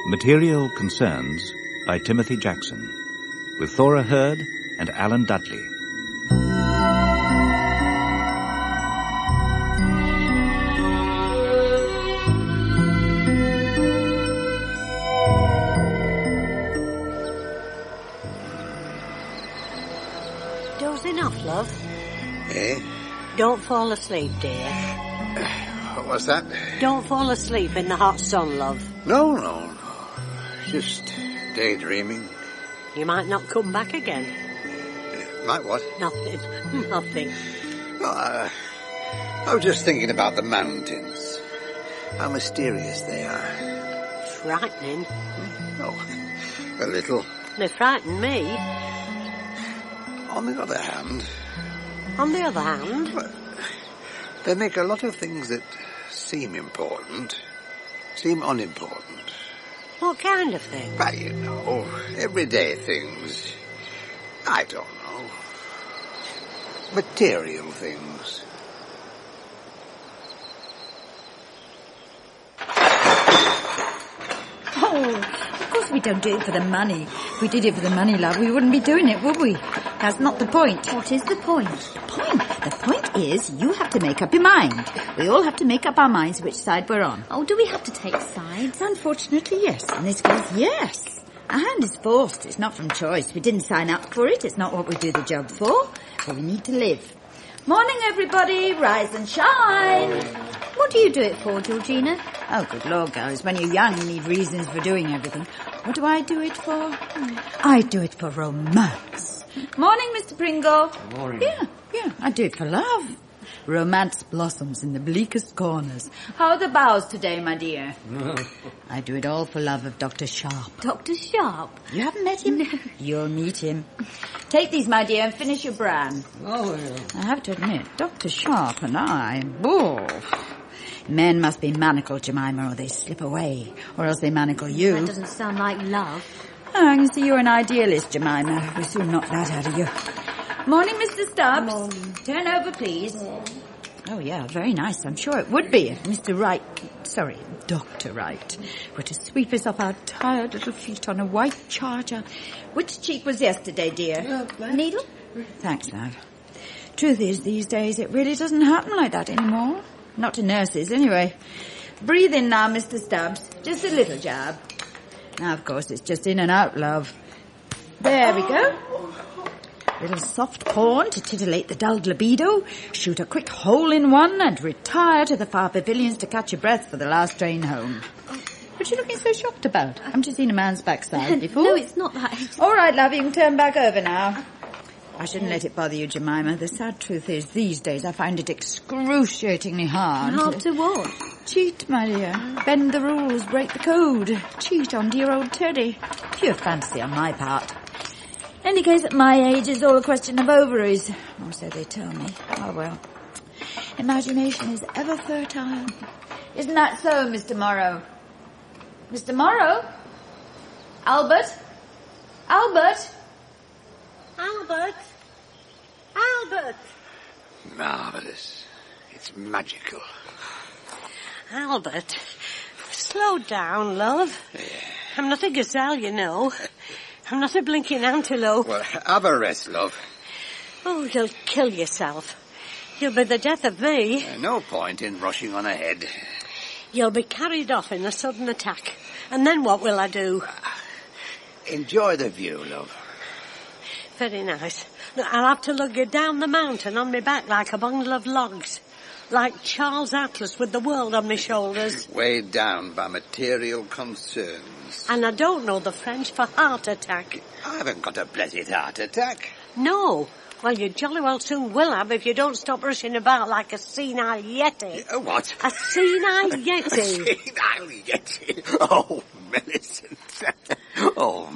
Material Concerns by Timothy Jackson, with Thora Hurd and Alan Dudley. Dozing off, love? Eh? Don't fall asleep, dear. What's that? Don't fall asleep in the hot sun, love. No. Just daydreaming. You might not come back again. Might what? Nothing. Oh, I was just thinking about the mountains. How mysterious they are. Frightening. Oh, a little. They frighten me. On the other hand... On the other hand... Well, they make a lot of things that seem important, seem unimportant. What kind of thing? Well, you know, everyday things. I don't know. Material things. Oh, of course we don't do it for the money. If we did it for the money, love, we wouldn't be doing it, would we? That's not the point. What is the point? The point is you have to make up your mind. We all have to make up our minds which side we're on. Oh, do we have to take sides? Unfortunately, yes. In this case, yes. Our hand is forced. It's not from choice. We didn't sign up for it. It's not what we do the job for. But we need to live. Morning, everybody. Rise and shine. What do you do it for, Georgina? Oh, good Lord, girls. When you're young, you need reasons for doing everything. What do I do it for? I do it for romance. Morning, Mr. Pringle. Morning. Yeah, I do it for love. Romance blossoms in the bleakest corners. How are the boughs today, my dear? I do it all for love of Dr. Sharp. Dr. Sharp? You haven't met him? No. You'll meet him. Take these, my dear, and finish your bran. Oh, yeah. I have to admit, Dr. Sharp and I... Men must be manacled, Jemima, or they slip away. Or else they manacle you. That doesn't sound like love. Oh, I can see you're an idealist, Jemima. We'll soon knock that out of you. Morning, Mr. Stubbs. Morning. Turn over, please. Oh, yeah, very nice. I'm sure it would be if Mr. Wright... Sorry, Dr. Wright were to sweep us off our tired little feet on a white charger. Which cheek was yesterday, dear? Needle? Thanks, love. Truth is, these days, it really doesn't happen like that anymore. Not to nurses, anyway. Breathe in now, Mr. Stubbs. Just a little jab. Now, of course, it's just in and out, love. There we go. Little soft porn to titillate the dulled libido. Shoot a quick hole in one and retire to the far pavilions to catch your breath for the last train home. What are you looking so shocked about? Haven't you seen a man's backside before? No, it's not that. All right, love, you can turn back over now. I shouldn't let it bother you, Jemima. The sad truth is, these days I find it excruciatingly hard. Hard to what? Cheat, my dear. Bend the rules, break the code. Cheat on dear old Teddy. Pure fantasy on my part. Any case, at my age, it's all a question of ovaries. Or so they tell me. Oh, well. Imagination is ever fertile. Isn't that so, Mr. Morrow? Mr. Morrow? Albert? Albert? Albert? Albert! Marvellous. It's magical. Albert, slow down, love. Yeah. I'm not a gazelle, you know. I'm not a blinking antelope. Well, have a rest, love. Oh, you'll kill yourself. You'll be the death of me. No point in rushing on ahead. You'll be carried off in a sudden attack. And then what will I do? Enjoy the view, love. Very nice. I'll have to lug you down the mountain on my back like a bundle of logs. Like Charles Atlas with the world on my shoulders. Weighed down by material concerns. And I don't know the French for heart attack. I haven't got a blessed heart attack. No. Well, you jolly well soon will have if you don't stop rushing about like a senile yeti. What? A senile yeti. A senile yeti. Oh, Millicent. Oh,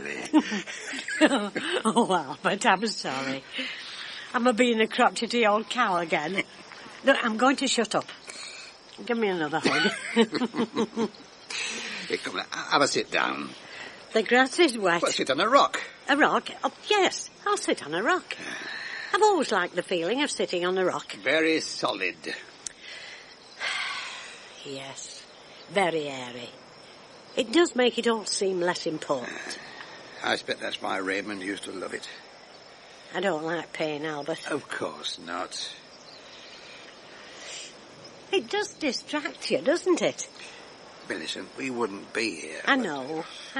Millie. Oh, Albert, I'm sorry. I'm being a crotchety old cow again. Look, I'm going to shut up. Give me another hug. Here, come on, have a sit down. The grass is wet. Well, sit on a rock. A rock? Oh, yes, I'll sit on a rock. I've always liked the feeling of sitting on a rock. Very solid. Yes, very airy. It does make it all seem less important. I expect that's why Raymond used to love it. I don't like pain, Albert. Of course not. It does distract you, doesn't it? Millicent, we wouldn't be here. I know.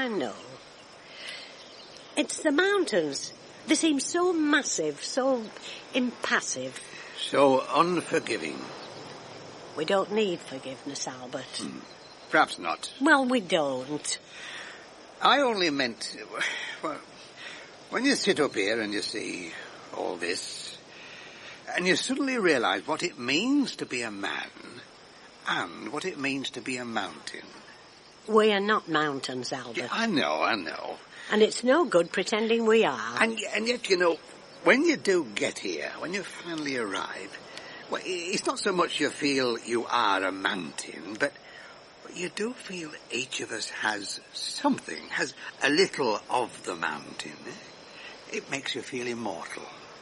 It's the mountains. They seem so massive, so impassive. So unforgiving. We don't need forgiveness, Albert. Perhaps not. Well, we don't. I only meant, well, when you sit up here and you see all this, and you suddenly realise what it means to be a man, and what it means to be a mountain. We are not mountains, Albert. Yeah, I know. And it's no good pretending we are. And yet, you know, when you do get here, when you finally arrive, well, it's not so much you feel you are a mountain, but you do feel each of us has something, has a little of the mountain. It makes you feel immortal.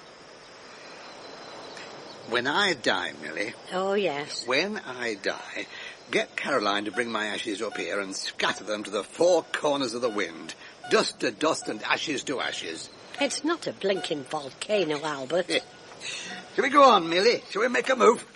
When I die, Millie... Oh, yes. When I die, get Caroline to bring my ashes up here and scatter them to the four corners of the wind. Dust to dust and ashes to ashes. It's not a blinking volcano, Albert. Shall we go on, Millie? Shall we make a move?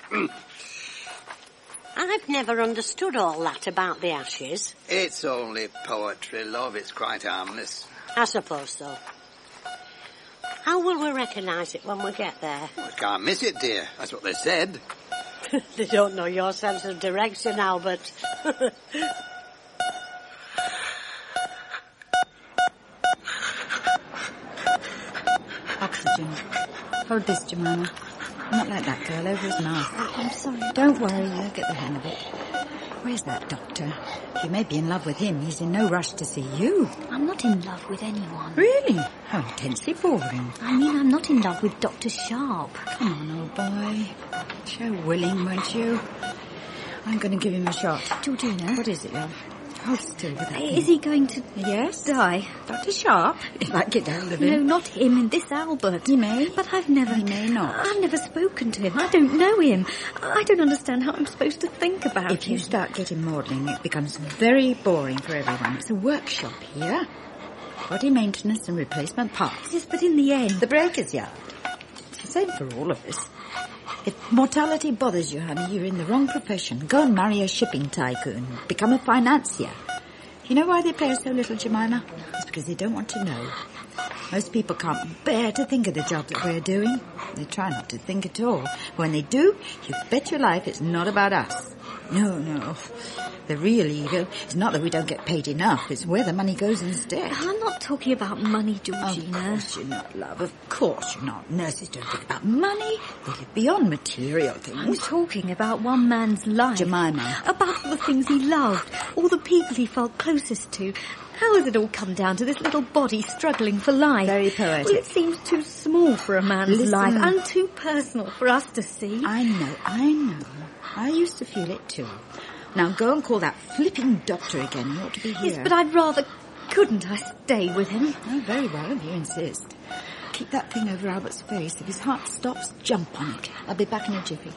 I've never understood all that about the ashes. It's only poetry, love. It's quite harmless. I suppose so. How will we recognise it when we get there? We can't miss it, dear. That's what they said. They don't know your sense of direction, Albert. Oxygen. Hold this, Jemima. Not like that girl, over his mouth. I'm sorry. Don't worry, you'll get the hang of it. Where's that doctor? You may be in love with him. He's in no rush to see you. I'm not in love with anyone. Really? How intensely boring. I mean, I'm not in love with Dr. Sharp. Come on, old boy. Show willing, won't you? I'm going to give him a shot. Georgina? What is it, love? Hold still with that. Is he going to... Yes? Die? Dr. Sharp? If I get hold of him. No, not him. This Albert. He may. But I've never... He may not. I've never spoken to him. I don't know him. I don't understand how I'm supposed to think about If him. you start getting maudlin, it becomes very boring for everyone. It's a workshop here. Body maintenance and replacement parts. Yes, but in the end... The breaker's yard. It's the same for all of us. If mortality bothers you, honey, you're in the wrong profession. Go and marry a shipping tycoon. Become a financier. You know why they pay us so little, Jemima? It's because they don't want to know. Most people can't bear to think of the job that we're doing. They try not to think at all. When they do, you bet your life it's not about us. No. The real evil is not that we don't get paid enough. It's where the money goes instead. I'm not talking about money, Georgina. Of course you're not, love. Of course you're not. Nurses don't think about money. They live beyond material I'm things. talking about one man's life. Jemima. About all the things he loved, all the people he felt closest to. How has it all come down to this little body struggling for life? Very poetic. Well, it seems too small for a man's Listen. life and too personal for us to see. I know. I used to feel it too. Now go and call that flipping doctor again. He ought to be here. Yes, but I'd rather... Couldn't I stay with him? Oh, very well, if you insist. Keep that thing over Albert's face. If his heart stops, jump on it. I'll be back in a jiffy.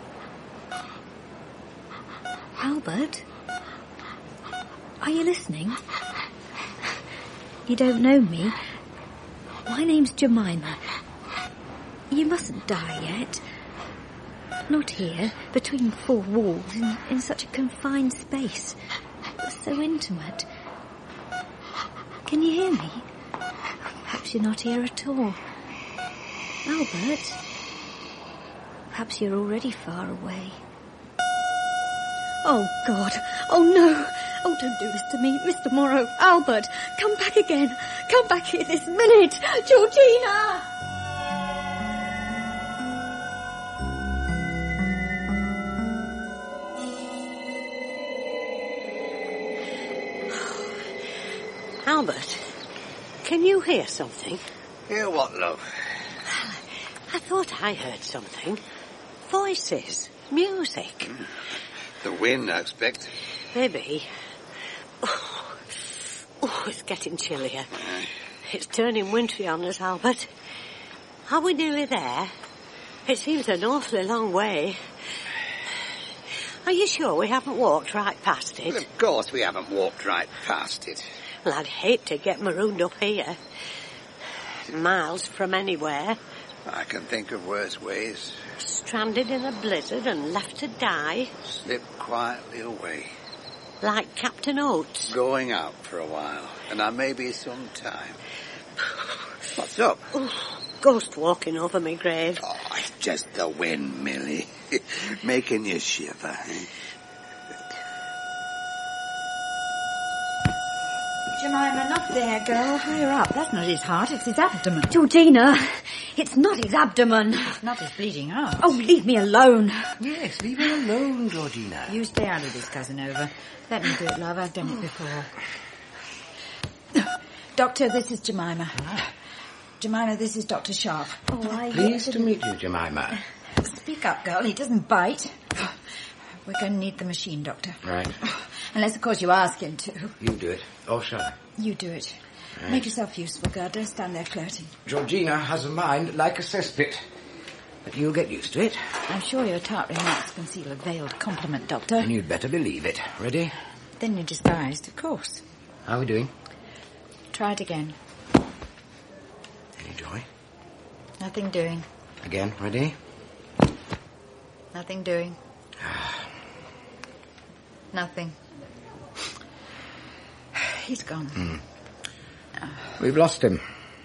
Albert? Are you listening? You don't know me. My name's Jemima. You mustn't die yet. Not here, between four walls, in such a confined space. So intimate. Can you hear me? Perhaps you're not here at all. Albert? Perhaps you're already far away. Oh, God. Oh, no. Oh, don't do this to me. Mr. Morrow. Albert, come back again. Come back here this minute. Georgina! Albert, can you hear something? Hear what, love? I thought I heard something. Voices. Music. The wind, I expect. Maybe. Oh, it's getting chillier. It's turning wintry on us, Albert. Are we nearly there? It seems an awfully long way. Are you sure we haven't walked right past it? Well, of course we haven't walked right past it. Well, I'd hate to get marooned up here. Miles from anywhere. I can think of worse ways. Stranded in a blizzard and left to die. Slip quietly away. Like Captain Oates. Going out for a while, and I may be some time. What's up? Oh, ghost walking over my grave. Oh, it's just the wind, Millie. Making you shiver. Jemima, not there, girl. Higher up. That's not his heart, it's his abdomen. Georgina, it's not his abdomen. It's not his bleeding heart. Oh, leave me alone. Yes, leave her alone, Georgina. You stay out of this, Cousin Over. Let me do it, love. I've done it before. Doctor, this is Jemima. Jemima, this is Dr. Sharp. Oh, Pleased to meet you, Jemima. Speak up, girl. He doesn't bite. We're going to need the machine, Doctor. Right. Unless, of course, you ask him to. You do it. Or shall I? You do it. Right. Make yourself useful, girl. Don't stand there flirting. Georgina has a mind like a cesspit. But you'll get used to it. I'm sure your tart remarks conceal a veiled compliment, Doctor. And you'd better believe it. Ready? Then you're disguised, of course. How are we doing? Try it again. Any joy? Nothing doing. Again. Ready? Nothing doing. Nothing. He's gone. We've lost him.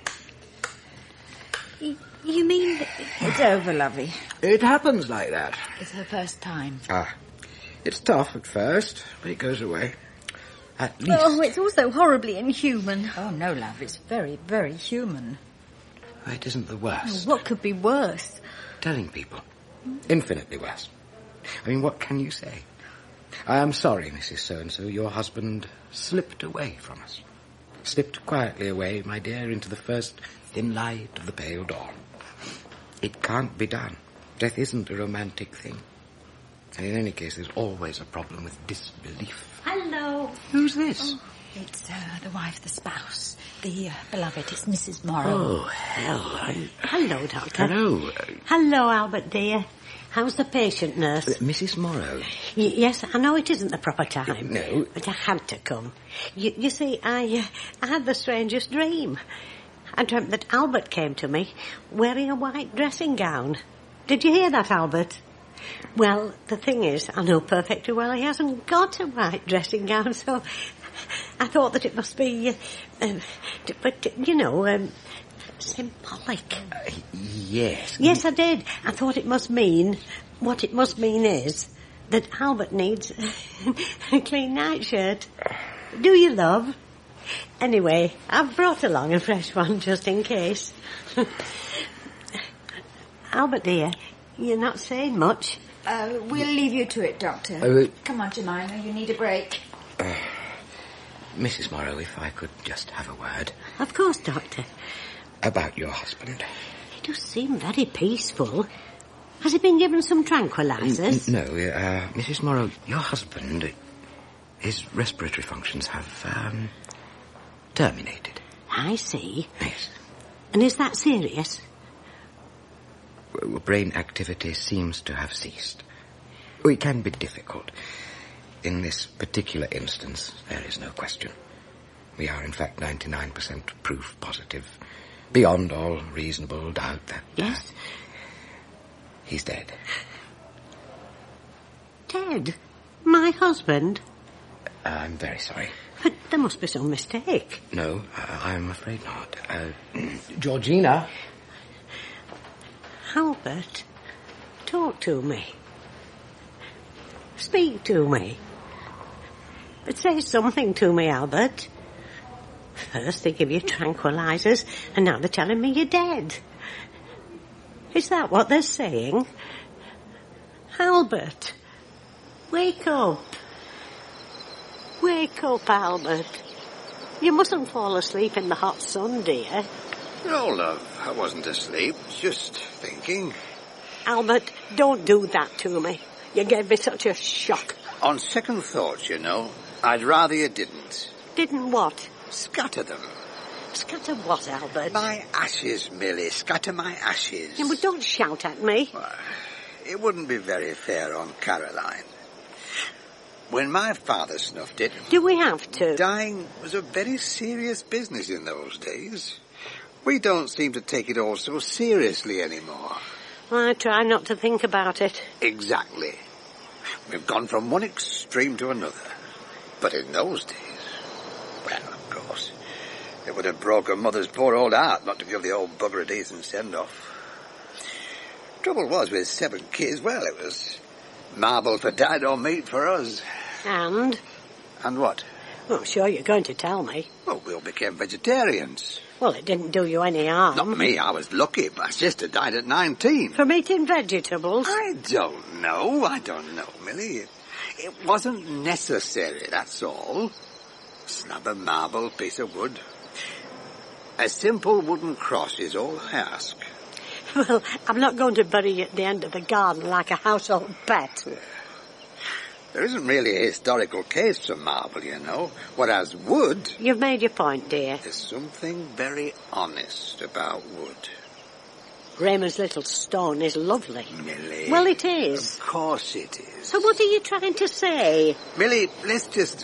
You mean... It's over, lovey. It happens like that. It's her first time. It's tough at first, but it goes away. At least. Oh, it's also horribly inhuman. Oh, no, love. It's very, very human. It isn't the worst. What could be worse? Telling people. Infinitely worse. I mean, what can you say? I am sorry, Mrs. So-and-so. Your husband slipped away from us. Slipped quietly away, my dear, into the first thin light of the pale dawn. It can't be done. Death isn't a romantic thing. And in any case, there's always a problem with disbelief. Hello. Who's this? Oh, it's the wife, the spouse, the beloved. It's Mrs. Morrow. Oh, hell. Hello, Doctor. Hello. Hello, Albert, dear. How's the patient, nurse? Mrs. Morrow. Yes, I know it isn't the proper time. No. But I had to come. You see, I had the strangest dream. I dreamt that Albert came to me wearing a white dressing gown. Did you hear that, Albert? Well, the thing is, I know perfectly well he hasn't got a white dressing gown, so I thought that it must be, symbolic. Yes. Yes, I did. I thought it must mean, what it must mean is that Albert needs a clean nightshirt. Do you, love? Anyway, I've brought along a fresh one just in case. Albert, dear, you're not saying much. We'll leave you to it, Doctor. Come on, Jemima, you need a break. Mrs. Morrow, if I could just have a word. Of course, Doctor. About your husband. He does seem very peaceful. Has he been given some tranquilizers? No, Mrs. Morrow, your husband, his respiratory functions have, terminated. I see. Yes. And is that serious? Brain activity seems to have ceased. It can be difficult. In this particular instance, there is no question. We are, in fact, 99% proof positive, beyond all reasonable doubt that... Yes? He's dead. Dead? My husband? I'm very sorry. But there must be some mistake. No, I'm afraid not. Georgina? Albert, talk to me. Speak to me. But say something to me, Albert. First they give you tranquilizers, and now they're telling me you're dead. Is that what they're saying? Albert, wake up. Wake up, Albert. You mustn't fall asleep in the hot sun, dear. No, love, I wasn't asleep. Just thinking. Albert, don't do that to me. You gave me such a shock. On second thoughts, you know, I'd rather you didn't. Didn't what? Scatter them. Scatter what, Albert? My ashes, Millie. Scatter my ashes. Yeah, but don't shout at me. It wouldn't be very fair on Caroline. when my father snuffed it... Do we have to? Dying was a very serious business in those days. We don't seem to take it all so seriously anymore. I try not to think about it. Exactly. We've gone from one extreme to another. But in those days, well, of course, it would have broken Mother's poor old heart not to give the old bugger a decent send-off. Trouble was, with 7 kids, well, it was marble for Dad or meat for us. And? And what? Well, I'm sure you're going to tell me. Well, we all became vegetarians. Well, it didn't do you any harm. Not me, I was lucky. My sister died at 19. From eating vegetables? I don't know, Millie. It wasn't necessary, that's all. Slab of marble, piece of wood. A simple wooden cross is all I ask. Well, I'm not going to bury you at the end of the garden like a household pet. There isn't really a historical case for marble, you know, whereas wood... You've made your point, dear. There's something very honest about wood. Raymond's little stone is lovely. Millie... Well, it is. Of course it is. So what are you trying to say? Millie, let's just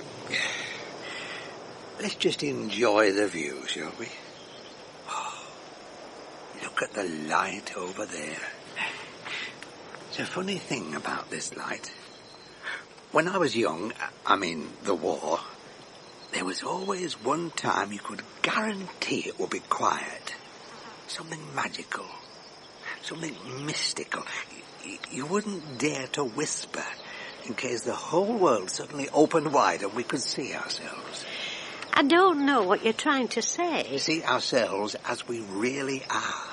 enjoy the view, shall we? Oh, look at the light over there. It's a funny thing about this light. When I was young, I mean the war, there was always one time you could guarantee it would be quiet. Something magical. Something mystical. You wouldn't dare to whisper in case the whole world suddenly opened wide and we could see ourselves. I don't know what you're trying to say. See ourselves as we really are.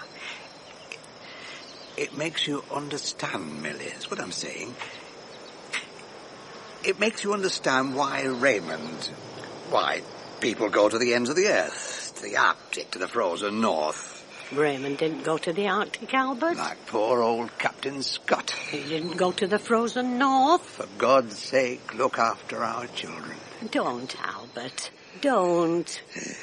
It makes you understand, Millie, is what I'm saying. It makes you understand why people go to the ends of the earth, to the Arctic, to the frozen north. Raymond didn't go to the Arctic, Albert. Like poor old Captain Scott. He didn't go to the frozen north. For God's sake, look after our children. Don't, Albert. Don't.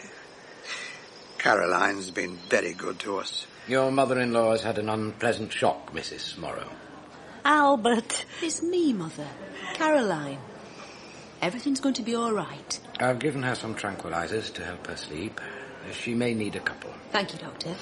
Caroline's been very good to us. Your mother-in-law has had an unpleasant shock, Mrs. Morrow. Albert. It's me, Mother. Caroline. Everything's going to be all right. I've given her some tranquilizers to help her sleep. She may need a couple. Thank you, Doctor.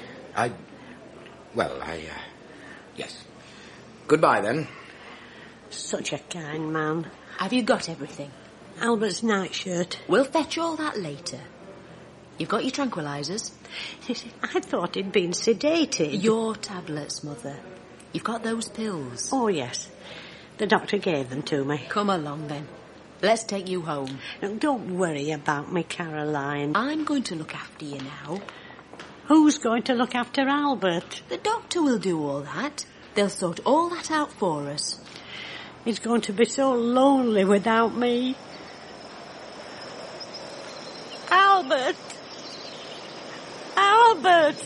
Yes. Goodbye, then. Such a kind man. Have you got everything? Albert's nightshirt. We'll fetch all that later. You've got your tranquilizers? I thought he'd been sedated. Your tablets, Mother. You've got those pills. Oh, yes. The doctor gave them to me. Come along, then. Let's take you home. Now, don't worry about me, Caroline. I'm going to look after you now. Who's going to look after Albert? The doctor will do all that. They'll sort all that out for us. He's going to be so lonely without me. Albert! Albert!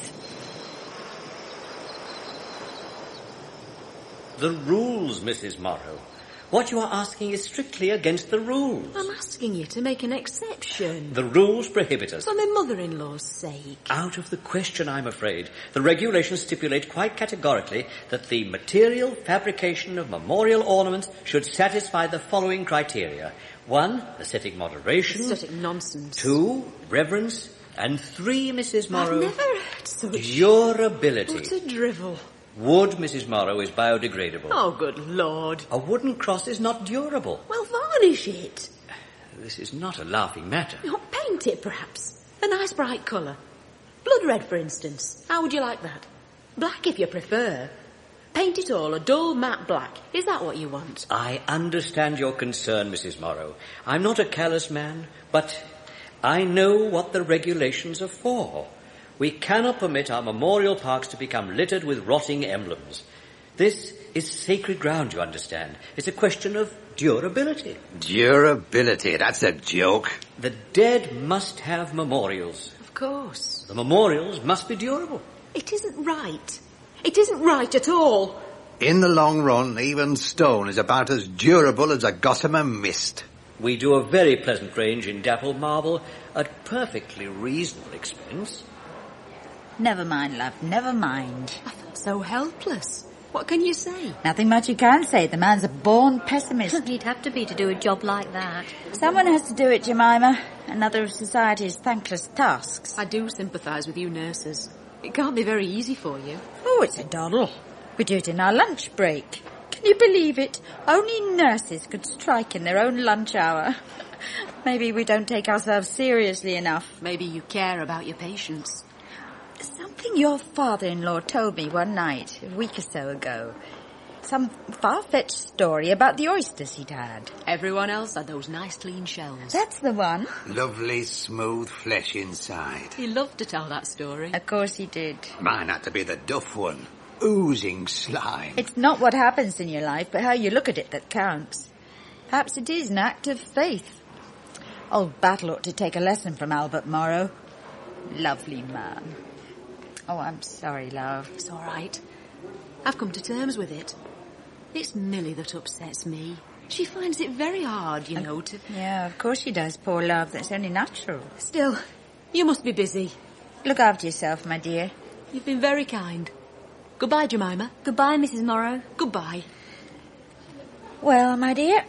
The rules, Mrs. Morrow. What you are asking is strictly against the rules. I'm asking you to make an exception. The rules prohibit us. For my mother-in-law's sake. Out of the question, I'm afraid. The regulations stipulate quite categorically that the material fabrication of memorial ornaments should satisfy the following criteria. 1, aesthetic moderation. Aesthetic nonsense. 2, reverence. And 3, Mrs. Morrow... I've never heard such... durability. What a drivel. Wood, Mrs. Morrow, is biodegradable. Oh, good Lord. A wooden cross is not durable. Well, varnish it. This is not a laughing matter. Oh, paint it, perhaps. A nice bright colour. Blood red, for instance. How would you like that? Black, if you prefer. Paint it all a dull matte black. Is that what you want? I understand your concern, Mrs. Morrow. I'm not a callous man, but I know what the regulations are for. We cannot permit our memorial parks to become littered with rotting emblems. This is sacred ground, you understand. It's a question of durability. Durability, that's a joke. The dead must have memorials. Of course. The memorials must be durable. It isn't right. It isn't right at all. In the long run, even stone is about as durable as a gossamer mist. We do a very pleasant range in dappled marble at perfectly reasonable expense. Never mind, love, never mind. I felt so helpless. What can you say? Nothing much you can say. The man's a born pessimist. He'd have to be to do a job like that. Someone has to do it, Jemima. Another of society's thankless tasks. I do sympathise with you nurses. It can't be very easy for you. Oh, it's a doddle. We do it in our lunch break. Can you believe it? Only nurses could strike in their own lunch hour. Maybe we don't take ourselves seriously enough. Maybe you care about your patients. Something your father-in-law told me one night, a week or so ago. Some far-fetched story about the oysters he'd had. Everyone else had those nice clean shells. That's the one. Lovely, smooth flesh inside. He loved to tell that story. Of course he did. Mine had to be the duff one. Oozing slime. It's not what happens in your life, but how you look at it that counts. Perhaps it is an act of faith. Old Battle ought to take a lesson from Albert Morrow. Lovely man. Oh, I'm sorry, love. It's all right. I've come to terms with it. It's Millie that upsets me. She finds it very hard, you know, to... Yeah, of course she does, poor love. That's only natural. Still, you must be busy. Look after yourself, my dear. You've been very kind. Goodbye, Jemima. Goodbye, Mrs. Morrow. Goodbye. Well, my dear,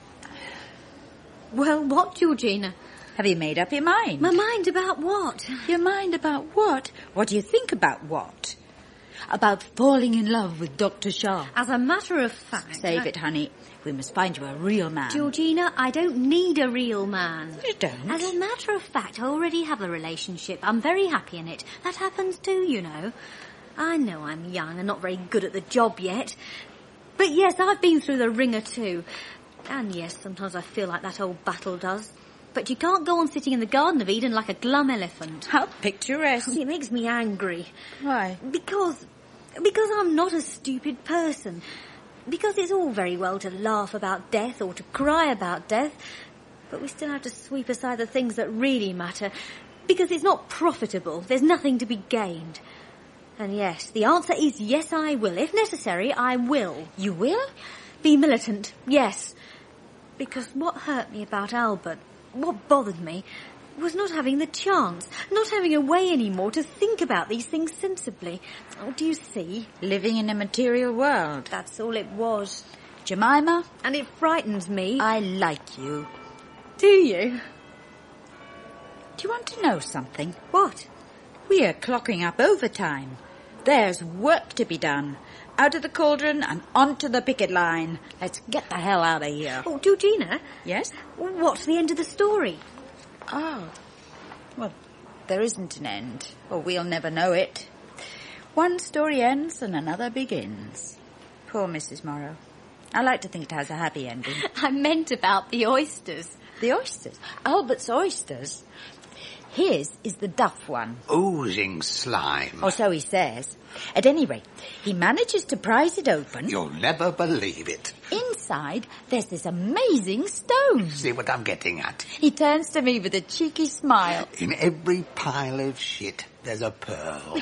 Well, what, Georgina? have you made up your mind? My mind about what? Your mind about what? What do you think about what? About falling in love with Dr. Shaw. As a matter of fact... Save it, honey. We must find you a real man. Georgina, I don't need a real man. You don't? As a matter of fact, I already have a relationship. I'm very happy in it. That happens too, you know. I know I'm young and not very good at the job yet. But yes, I've been through the ringer too. And yes, sometimes I feel like that old Battle does. But you can't go on sitting in the Garden of Eden like a glum elephant. How picturesque. It makes me angry. Why? Because I'm not a stupid person. Because it's all very well to laugh about death or to cry about death, but we still have to sweep aside the things that really matter. Because it's not profitable. There's nothing to be gained. And yes, the answer is yes, I will. If necessary, I will. You will? Be militant, yes. Because what hurt me about Albert, what bothered me, was not having the chance, not having a way anymore to think about these things sensibly. Oh, do you see? Living in a material world. That's all it was. Jemima, And it frightens me. I like you. Do you? Do you want to know something? What? We are clocking up overtime. There's work to be done. Out of the cauldron and onto the picket line. Let's get the hell out of here. Oh, Georgina? Yes? What's the end of the story? Oh. Well, there isn't an end, or we'll never know it. One story ends and another begins. Poor Mrs. Morrow. I like to think it has a happy ending. I meant about the oysters. The oysters? Albert's oysters? His is the duff one. Oozing slime. Or so he says. At any rate, he manages to prise it open. You'll never believe it. Inside, there's this amazing stone. See what I'm getting at? He turns to me with a cheeky smile. In every pile of shit, there's a pearl.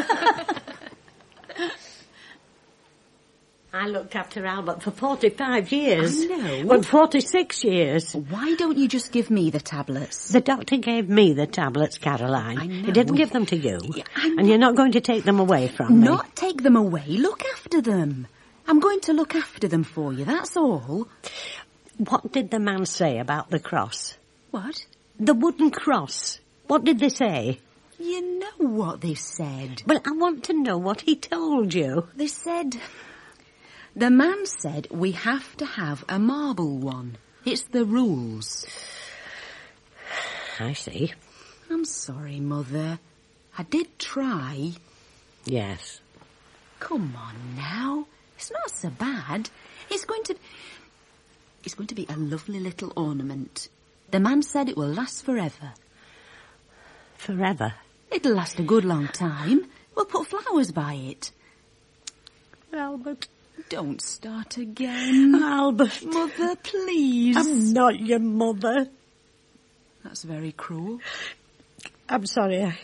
I looked after Albert for 45 years. I know. Well, 46 years. Why don't you just give me the tablets? The doctor gave me the tablets, Caroline. I know. He didn't give them to you. Yeah, I know. And you're not going to take them away from me. Not take them away. Look after them. I'm going to look after them for you, that's all. What did the man say about the cross? What? The wooden cross. What did they say? You know what they said. Well, I want to know what he told you. They said... The man said we have to have a marble one. It's the rules. I see. I'm sorry, Mother. I did try. Yes. Come on now. It's not so bad. It's going to be a lovely little ornament. The man said it will last forever. Forever? It'll last a good long time. We'll put flowers by it. Albert. Don't start again. Albert. Mother, please. I'm not your mother. That's very cruel. I'm sorry.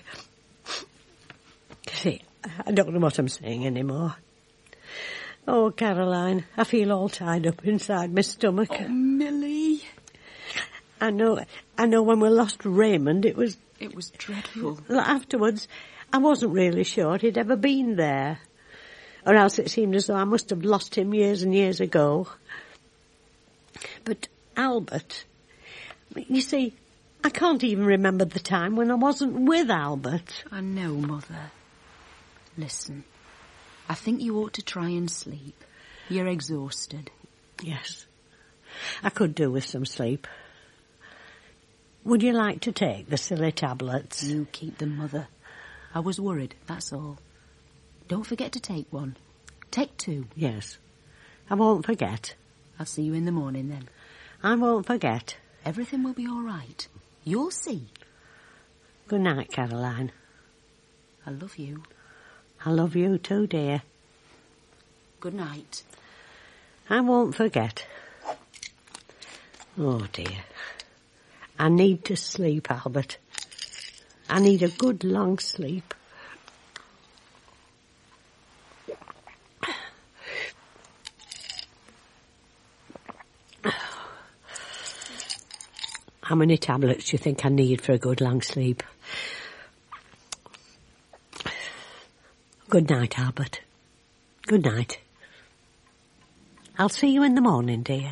See, I don't know what I'm saying anymore. Oh, Caroline, I feel all tied up inside my stomach. Oh, Millie. I know when we lost Raymond, it was dreadful. Afterwards, I wasn't really sure he'd ever been there. or else it seemed as though I must have lost him years and years ago. But Albert, you see, I can't even remember the time when I wasn't with Albert. I know, Mother. Listen, I think you ought to try and sleep. You're exhausted. Yes, I could do with some sleep. Would you like to take the silly tablets? You keep them, Mother. I was worried, that's all. Don't forget to take one. Take 2. Yes, I won't forget. I'll see you in the morning then. I won't forget. Everything will be all right. You'll see. Good night, Caroline. I love you. I love you too, dear. Good night. I won't forget. Oh, dear. I need to sleep, Albert. I need a good long sleep. How many tablets do you think I need for a good long sleep? Good night, Albert. Good night. I'll see you in the morning, dear.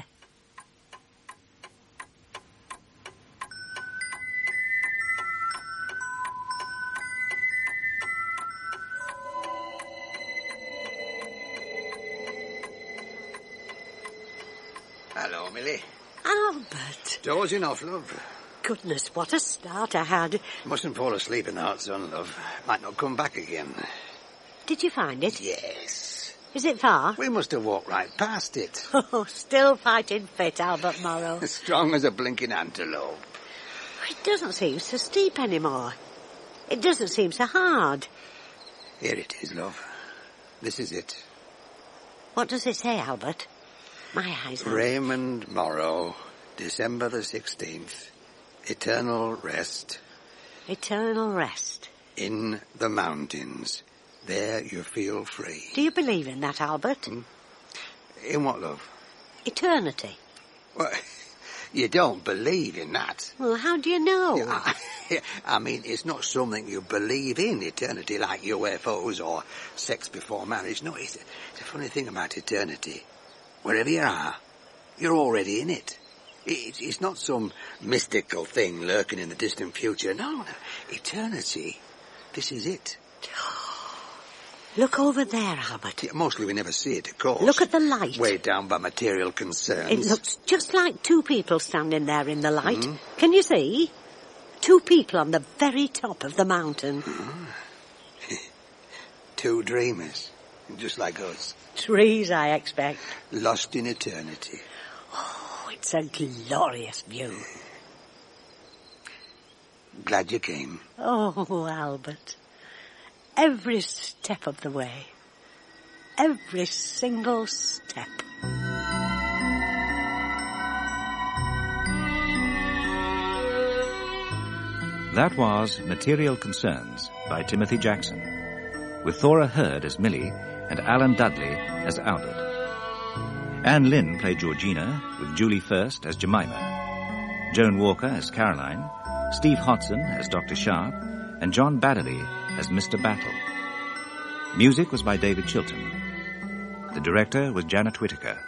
Hello, Millie. Albert. Dozing off, love. Goodness, what a start I had. Mustn't fall asleep in the hot sun, love. Might not come back again. Did you find it? Yes. Is it far? We must have walked right past it. Oh, still fighting fit, Albert Morrow. As strong as a blinking antelope. It doesn't seem so steep anymore. It doesn't seem so hard. Here it is, love. This is it. What does it say, Albert? My eyes are... Raymond Morrow, December the 16th. Eternal rest. Eternal rest. In the mountains. There you feel free. Do you believe in that, Albert? In what, love? Eternity. Well, you don't believe in that. Well, how do you know? I mean, it's not something you believe in, eternity, like UFOs or sex before marriage. No, it's a funny thing about eternity. Wherever you are, you're already in it. It's not some mystical thing lurking in the distant future. No. Eternity, this is it. Look over there, Albert. Yeah, mostly we never see it, of course. Look at the light. Weighed down by material concerns. It looks just like 2 people standing there in the light. Can you see? 2 people on the very top of the mountain. 2 dreamers, just like us. Trees, I expect. Lost in eternity. Oh, it's a glorious view. Glad you came. Oh, Albert. Every step of the way. Every single step. That was Material Concerns by Timothy Jackson, with Thora Hird as Millie and Alan Dudley as Albert. Anne Lynn played Georgina, with Julie First as Jemima, Joan Walker as Caroline, Steve Hodson as Dr. Sharp, and John Baddeley as Mr. Battle. Music was by David Chilton. The director was Janet Whittaker.